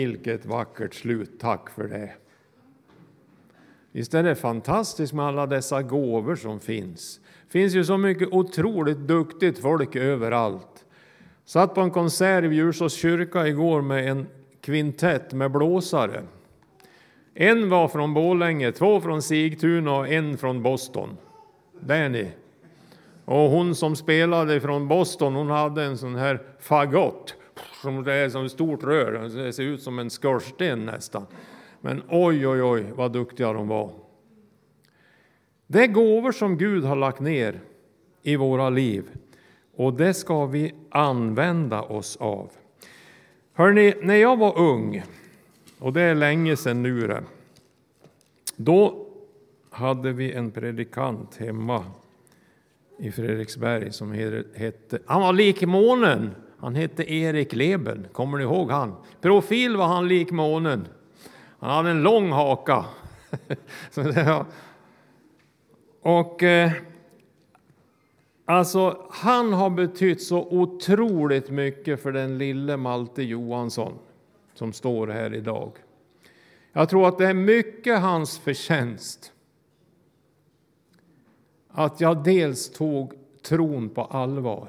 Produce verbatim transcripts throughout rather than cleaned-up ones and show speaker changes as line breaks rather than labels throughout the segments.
Vilket vackert slut, tack för det. Visst är det fantastiskt med alla dessa gåvor som finns. Det finns ju så mycket otroligt duktigt folk överallt. Satt på en konsert i Djursås kyrka igår med en kvintett med blåsare. En var från Borlänge, två från Sigtuna och en från Boston. Där ni. Och hon som spelade från Boston, hon hade en sån här fagott. Som det är som ett stort rör. Det ser ut som en skorsten nästan. Men oj, oj, oj, vad duktiga de var. Det är gåvor som Gud har lagt ner i våra liv. Och det ska vi använda oss av. Hörrni, när jag var ung, och det är länge sedan nu det, då hade vi en predikant hemma i Fredriksberg som hette, han var lik månen. Han hette Erik Leben, kommer ni ihåg han? Profil var han lik månen. Han hade en lång haka. Så det var... Och eh, alltså han har betytt så otroligt mycket för den lille Malte Johansson som står här idag. Jag tror att det är mycket hans förtjänst att jag dels tog tron på allvar.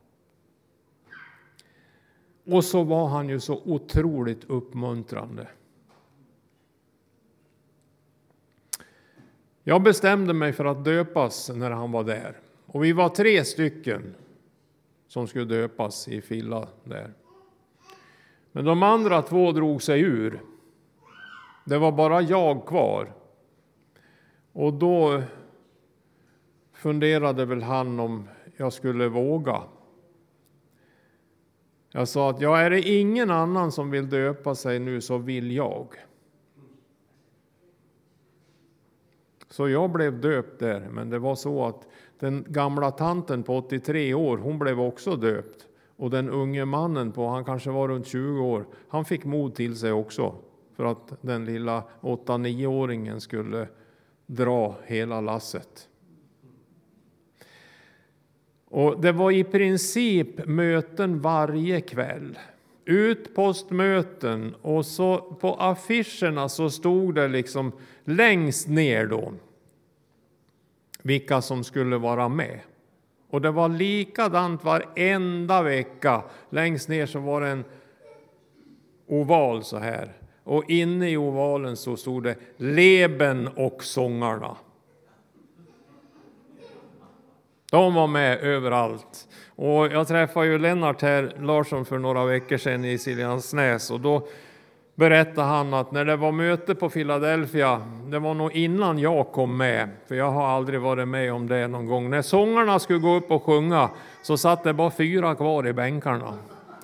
Och så var han ju så otroligt uppmuntrande. Jag bestämde mig för att döpas när han var där. Och vi var tre stycken som skulle döpas i Filla där. Men de andra två drog sig ur. Det var bara jag kvar. Och då funderade väl han om jag skulle våga. Jag sa att ja, är det ingen annan som vill döpa sig nu så vill jag. Så jag blev döpt där, men det var så att den gamla tanten på åttiotre år, hon blev också döpt. Och den unge mannen på, han kanske var runt tjugo år, han fick mod till sig också. För att den lilla åtta nio-åringen skulle dra hela lasset. Och det var i princip möten varje kväll. Utpostmöten, och så på affischerna så stod det liksom längst ner då vilka som skulle vara med. Och det var likadant varenda vecka. Längst ner så var det en oval så här. Och inne i ovalen så stod det Leben och sångarna. De var med överallt. Och jag träffade ju Lennart här, Larsson, för några veckor sedan i Siljansnäs. Och då berättade han att när det var möte på Philadelphia, det var nog innan jag kom med. För jag har aldrig varit med om det någon gång. När sångarna skulle gå upp och sjunga så satt det bara fyra kvar i bänkarna.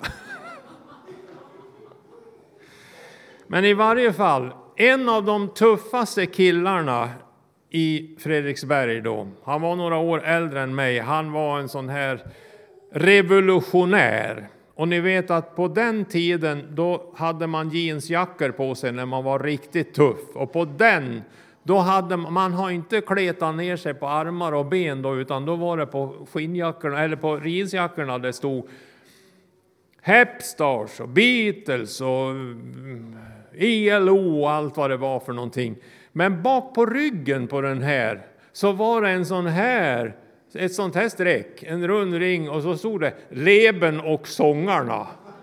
Men i varje fall, en av de tuffaste killarna i Fredriksberg då, han var några år äldre än mig, han var en sån här revolutionär. Och ni vet att på den tiden då hade man jeansjackor på sig när man var riktigt tuff. Och på den, då hade man, man har inte kletat ner sig på armar och ben då, utan då var det på skinnjackorna, eller på jeansjackorna det stod Hepstars och Beatles och E L O och allt vad det var för någonting. Men bak på ryggen på den här så var det en sån här, ett sånt här streck, en rund ring, och så stod det Leben och sångarna.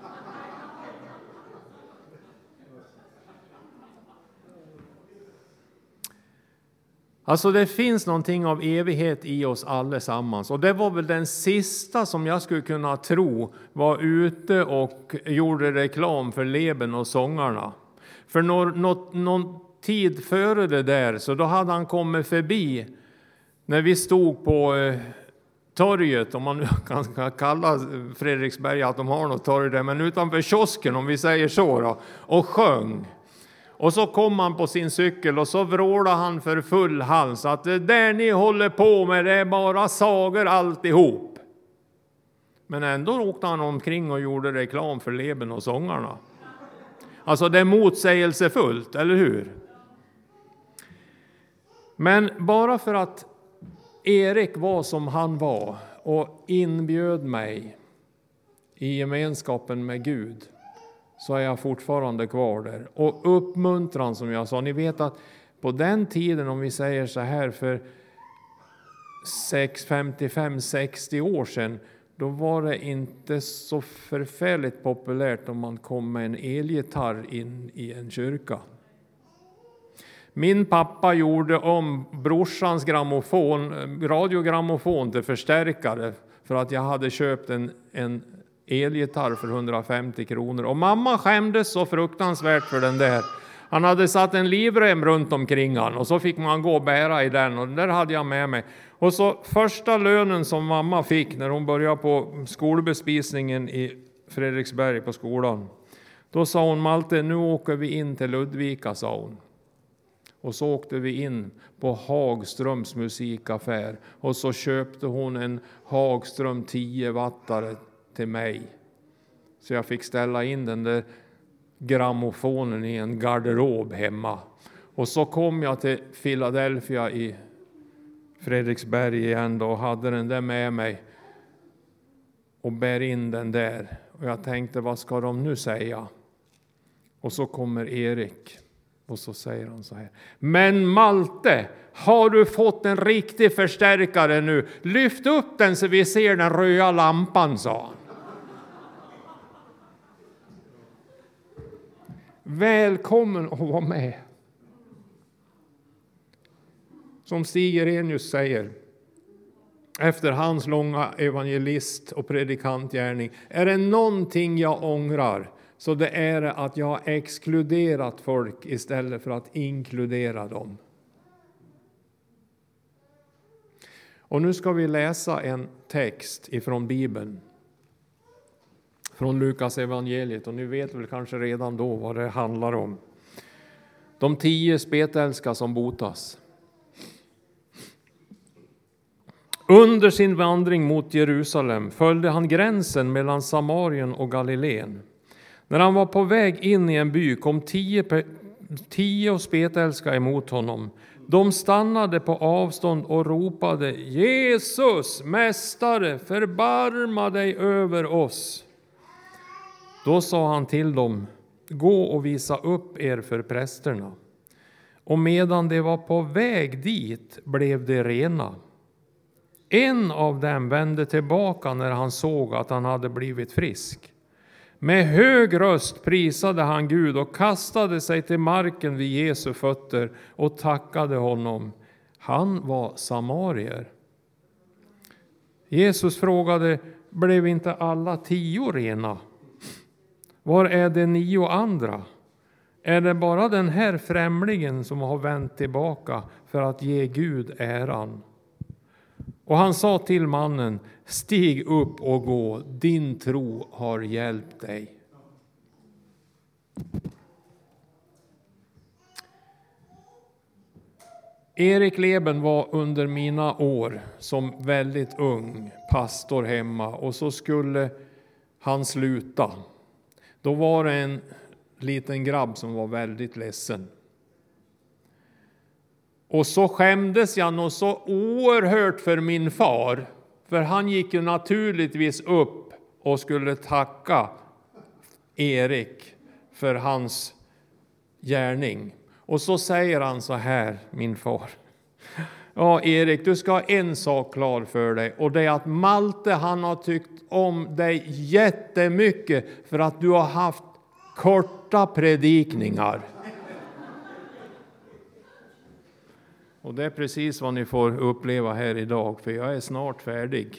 Alltså det finns någonting av evighet i oss allesammans. Och det var väl den sista som jag skulle kunna tro var ute och gjorde reklam för Leben och sångarna. För någon, någon, någon tid före det där så då hade han kommit förbi när vi stod på eh, torget, om man kan kalla Fredriksberg att de har något torg där, men utanför kiosken om vi säger så då, och sjöng. Och så kom han på sin cykel och så vrålade han för full hals att det där ni håller på med det är bara sager alltihop. Men ändå åkte han omkring och gjorde reklam för Leben och sångarna. Alltså det är motsägelsefullt, eller hur? Men bara för att Erik var som han var och inbjöd mig i gemenskapen med Gud, så är jag fortfarande kvar där. Och uppmuntran som jag sa, ni vet att på den tiden, om vi säger så här, för femtiofem sextio år sedan, då var det inte så förfärligt populärt om man kom med en elgitarr in i en kyrka. Min pappa gjorde om brorsans grammofon, radiogrammofon till förstärkare för att jag hade köpt en, en elgitarr för hundrafemtio kronor. Och mamma skämdes så fruktansvärt för den där. Han hade satt en livrem runt omkring han och så fick man gå och bära i den, och där hade jag med mig. Och så första lönen som mamma fick när hon började på skolbespisningen i Fredriksberg på skolan, då sa hon: Malte, nu åker vi in till Ludvika, sa hon. Och så åkte vi in på Hagströms musikaffär och så köpte hon en Hagström tio wattare till mig. Så jag fick ställa in den där grammofonen i en garderob hemma. Och så kom jag till Philadelphia i Fredriksberg igen då och hade den där med mig och bär in den där. Och jag tänkte, vad ska de nu säga? Och så kommer Erik och så säger han så här: men Malte, har du fått en riktig förstärkare nu? Lyft upp den så vi ser den röda lampan, sa han. Välkommen att vara med. Som Stig Erenius säger, efter hans långa evangelist- och predikantgärning: är det någonting jag ångrar, så det är att jag har exkluderat folk istället för att inkludera dem. Och nu ska vi läsa en text ifrån Bibeln. Från Lukas evangeliet, och ni vet väl kanske redan då vad det handlar om. De tio spetälska som botas. Under sin vandring mot Jerusalem följde han gränsen mellan Samarien och Galileen. När han var på väg in i en by kom tio, tio spetälska emot honom. De stannade på avstånd och ropade: Jesus, mästare, förbarma dig över oss. Då sa han till dem: gå och visa upp er för prästerna. Och medan de var på väg dit blev de rena. En av dem vände tillbaka när han såg att han hade blivit frisk. Med hög röst prisade han Gud och kastade sig till marken vid Jesu fötter och tackade honom. Han var samarier. Jesus frågade: blev inte alla tio rena? Var är de nio andra? Är det bara den här främlingen som har vänt tillbaka för att ge Gud äran? Och han sa till mannen: stig upp och gå, din tro har hjälpt dig. Erik Leben var under mina år som väldigt ung pastor hemma, och så skulle han sluta. Då var det en liten grabb som var väldigt ledsen. Och så skämdes jag nog så oerhört för min far. För han gick ju naturligtvis upp och skulle tacka Erik för hans gärning. Och så säger han så här, min far: ja, Erik, du ska ha en sak klar för dig, och det är att Malte, han har tyckt om dig jättemycket för att du har haft korta predikningar. Och det är precis vad ni får uppleva här idag, för jag är snart färdig.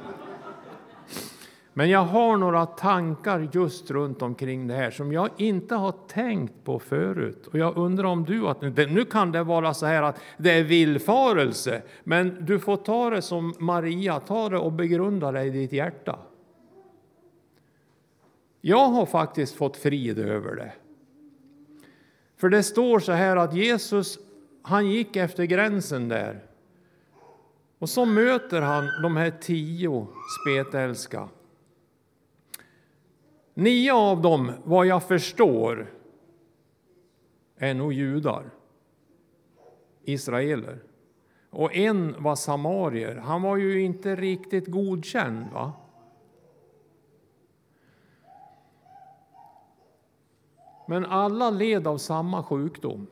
Men jag har några tankar just runt omkring det här som jag inte har tänkt på förut. Och jag undrar om du, att nu, nu kan det vara så här att det är villfarelse. Men du får ta det som Maria, ta det och begrunda det i ditt hjärta. Jag har faktiskt fått frid över det. För det står så här att Jesus, han gick efter gränsen där. Och så möter han de här tio spetälska. Nio av dem, vad jag förstår, är nog judar, israeler. Och en var samarier. Han var ju inte riktigt godkänd, va? men alla led av samma sjukdom.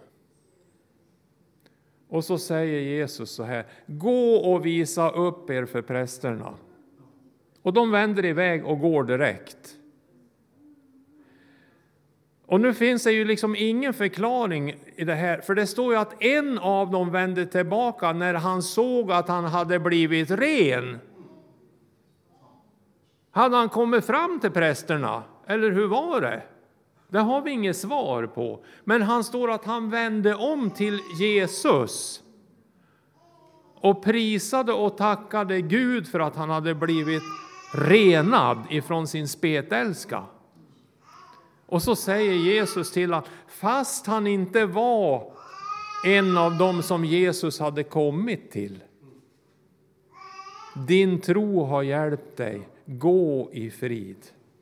Och så säger Jesus så här: gå och visa upp er för prästerna. Och de vänder iväg och går direkt. Och nu finns det ju liksom ingen förklaring i det här. För det står ju att en av dem vände tillbaka när han såg att han hade blivit ren. Hade han kommit fram till prästerna? Eller hur var det? Det har vi inget svar på. Men han står att han vände om till Jesus. Och prisade och tackade Gud för att han hade blivit renad ifrån sin spetälska. Och så säger Jesus till honom, fast han inte var en av dem som Jesus hade kommit till: din tro har hjälpt dig, gå i frid.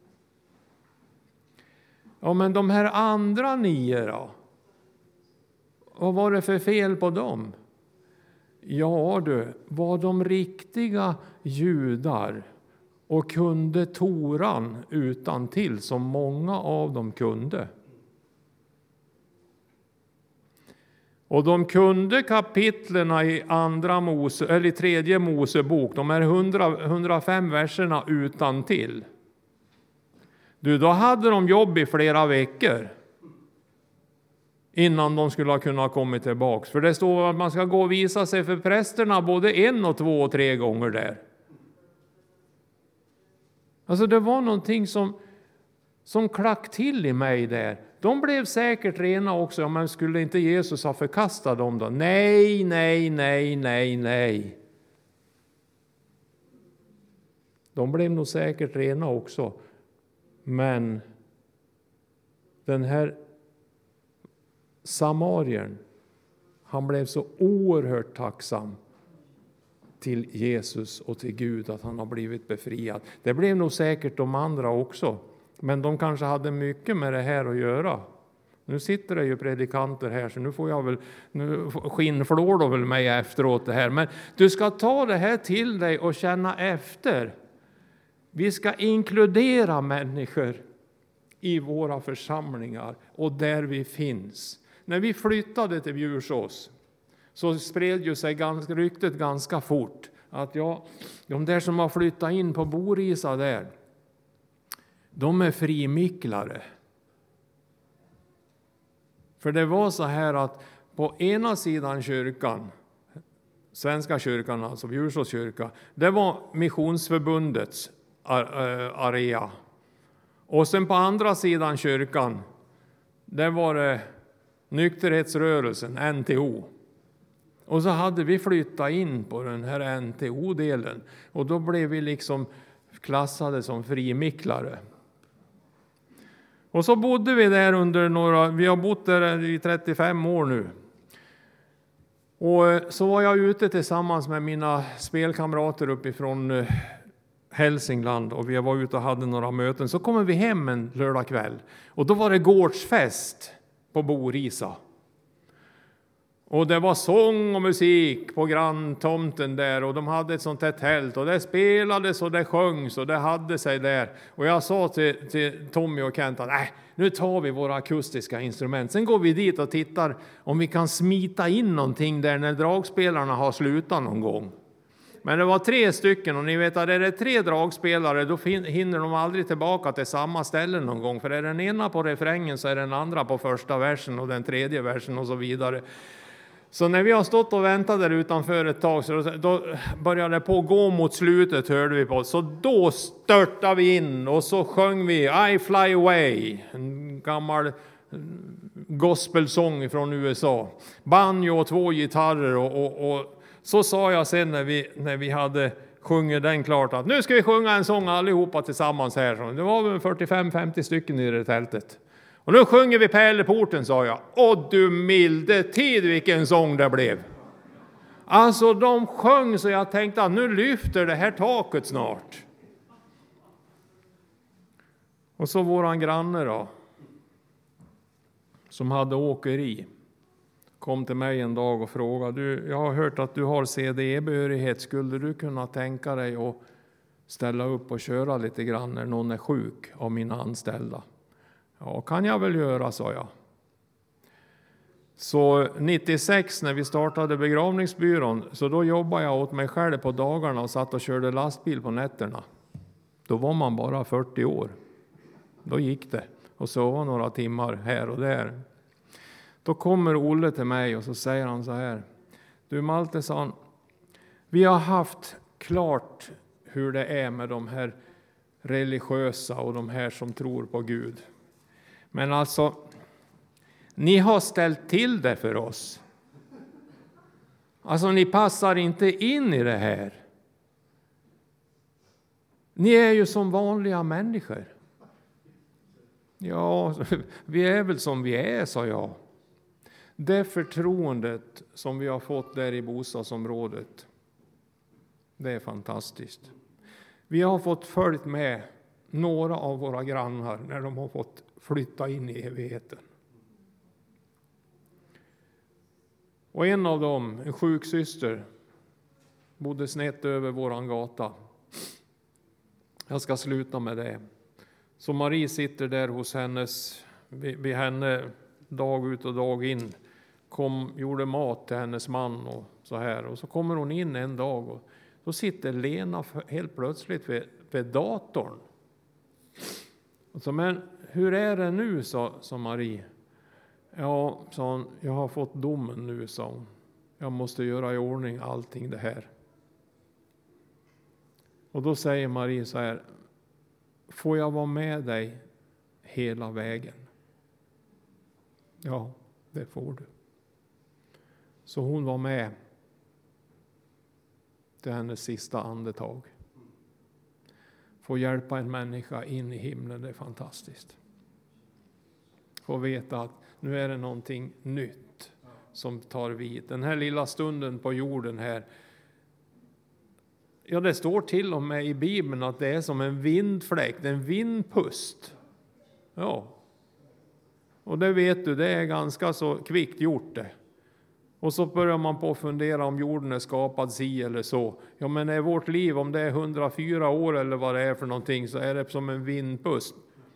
Ja, men de här andra nio då? Vad var det för fel på dem? Ja du, var de riktiga judar och kunde Toran utan till som många av dem kunde. Och de kunde kapitlerna i andra Mose, eller i tredje Mosebok, de här hundra, hundrafem verserna utan till. Du, då hade de jobb i flera veckor innan de skulle ha kunnat komma tillbaka. För det står att man ska gå och visa sig för prästerna både en och två och tre gånger där. Alltså det var någonting som, som klack till i mig där. De blev säkert rena också, ja, men skulle inte Jesus ha förkastat dem då? Nej, nej, nej, nej, nej. De blev nog säkert rena också. Men den här samarien, han blev så oerhört tacksam till Jesus och till Gud att han har blivit befriad. Det blev nog säkert de andra också. Men de kanske hade mycket med det här att göra. Nu sitter det ju predikanter här, så nu får jag väl, nu skinnflår då väl mig efteråt det här. Men du ska ta det här till dig och känna efter. Vi ska inkludera människor i våra församlingar och där vi finns. När vi flyttade till Bjursås så spred ju sig ganska, ryktet ganska fort att ja, de där som har flyttat in på Borisa där, de är frimicklare. För det var så här att på ena sidan kyrkan, Svenska kyrkan, alltså Bjursås kyrka, det var Missionsförbundets area. Och sen på andra sidan kyrkan, det var det nykterhetsrörelsen, N T O. Och så hade vi flyttat in på den här N T O-delen. Och då blev vi liksom klassade som frimicklare. Och så bodde vi där under några, vi har bott där i trettiofem år nu. Och så var jag ute tillsammans med mina spelkamrater uppifrån Hälsingland och vi var ute och hade några möten. Så kommer vi hem en lördag kväll och då var det gårdsfest på Borisa. Och det var sång och musik på granntomten där och de hade ett sånt här tält och det spelades och det sjöngs och det hade sig där. Och jag sa till, till Tommy och Kent att nej, nu tar vi våra akustiska instrument. Sen går vi dit och tittar om vi kan smita in någonting där när dragspelarna har slutat någon gång. Men det var tre stycken och ni vet att är det tre dragspelare då hinner de aldrig tillbaka till samma ställe någon gång. För är den ena på refrängen så är den andra på första versen och den tredje versen och så vidare. Så när vi har stått och väntat där utanför ett tag så då började det på gå mot slutet hörde vi på. Så då störtade vi in och så sjöng vi I Fly Away, en gammal gospelsång från U S A. Banjo och två gitarrer och, och, och så sa jag sen när vi, när vi hade sjungit den klart att nu ska vi sjunga en sång allihopa tillsammans här. Det var väl fyrtiofem femtio stycken i det tältet. Och nu sjunger vi Pärleporten, sa jag. Och du milde tid vilken sång det blev. Alltså de sjöng så jag tänkte att nu lyfter det här taket snart. Och så våran granne då, som hade åkeri, kom till mig en dag och frågade, du, jag har hört att du har C D E-behörighet, skulle du kunna tänka dig att ställa upp och köra lite grann när någon är sjuk av mina anställda? Ja, kan jag väl göra, sa jag. Så nittiosex när vi startade begravningsbyrån, så då jobbade jag åt mig själv på dagarna och satt och körde lastbil på nätterna. Då var man bara fyrtio år. Då gick det. Och sova några timmar här och där. Då kommer Olle till mig och så säger han så här. Du Malte, sa han, vi har haft klart hur det är med de här religiösa och de här som tror på Gud. Men alltså, ni har ställt till det för oss. Alltså ni passar inte in i det här. Ni är ju som vanliga människor. Ja, vi är väl som vi är, sa jag. Det förtroendet som vi har fått där i bostadsområdet, det är fantastiskt. Vi har fått följt med några av våra grannar när de har fått flytta in i evigheten. Och en av dem, en sjuksyster, bodde snett över våran gata. Jag ska sluta med det. Så Marie sitter där hos hennes, vid henne dag ut och dag in. Kom, gjorde mat till hennes man och så här. Och så kommer hon in en dag och då sitter Lena helt plötsligt vid, vid datorn. Och så, men hur är det nu, sa, sa Marie. Ja, sa hon, jag har fått domen nu, sa hon. Jag måste göra i ordning allting det här. Och då säger Marie så här. Får jag vara med dig hela vägen? Ja, det får du. Så hon var med till hennes sista andetag. Få hjälpa en människa in i himlen, det är fantastiskt. Få veta att nu är det någonting nytt som tar vid. Den här lilla stunden på jorden här. Ja, det står till och med i Bibeln att det är som en vindfläkt, en vindpust. Ja. Och det vet du, det är ganska så kvickt gjort det. Och så börjar man på att fundera om jorden är skapad si eller så. Ja, men är vårt liv, om det är hundrafyra år eller vad det är för någonting, så är det som en vindpust.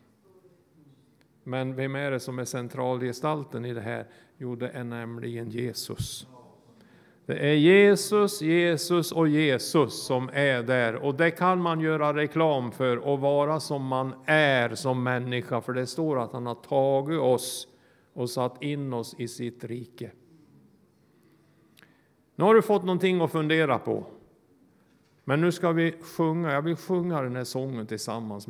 Men vem är det som är centralgestalten i det här? Jo, det är nämligen Jesus. Det är Jesus, Jesus och Jesus som är där. Och det kan man göra reklam för och vara som man är som människa. För det står att han har tagit oss och satt in oss i sitt rike. Nu har du fått någonting att fundera på. Men nu ska vi sjunga. Jag vill sjunga den här sången tillsammans med